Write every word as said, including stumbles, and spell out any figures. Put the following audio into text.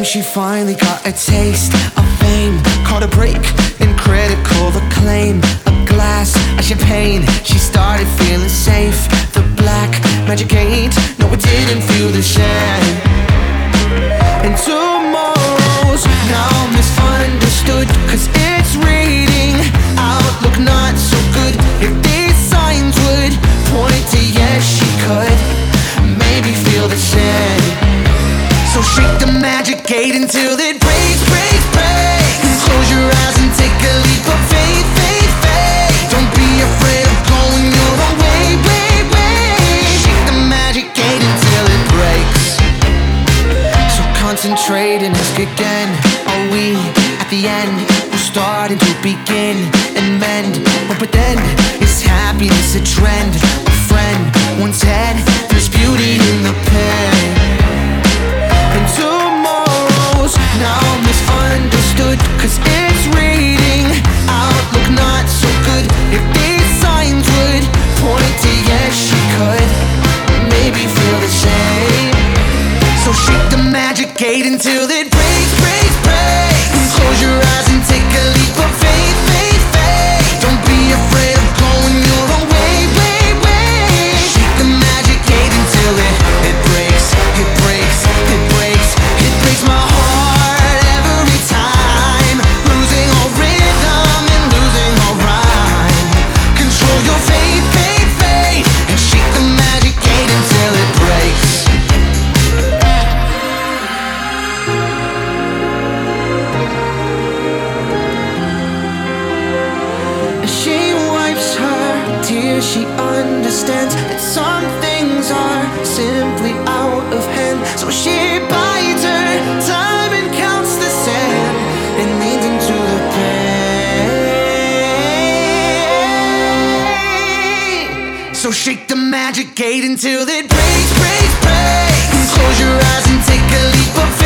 she finally got a taste of fame, caught a break in critical acclaim. A glass of champagne, she started feeling safe. The black magic ain't, no it didn't feel the same. And tomorrow's now misunderstood, cause it's reading outlook not so good. If these signs would point to yes she could maybe feel the same. So shake the magic gate until it breaks, breaks, breaks. Close your eyes and take a leap of faith, faith, faith. Don't be afraid of going your own way, way, way. Shake the magic gate until it breaks. So concentrate and ask again. Are we at the end? We're starting to begin and mend. But then is happiness a trend? A friend once had, there's beauty in the pain. And tomorrow's now misunderstood, cause it's reading outlook not so good. If these signs would point to yes she could maybe feel the same. So shake the magic gate until it breaks, breaks, breaks. Close your eyes and take a leap of faith, faith, faith. Don't be afraid of going your own way, way, way. Shake the magic gate until it, it breaks, it breaks, it breaks. It breaks my heart every time, losing all rhythm and losing all rhyme. Control your faith, faith, faith, and shake the magic gate until it breaks. She wipes her tears, she understands that some things are simply out of hand. So she bites her time and counts the sand and leans into the pain. So shake the magic gate until it breaks, breaks, breaks. Close your eyes and take a leap of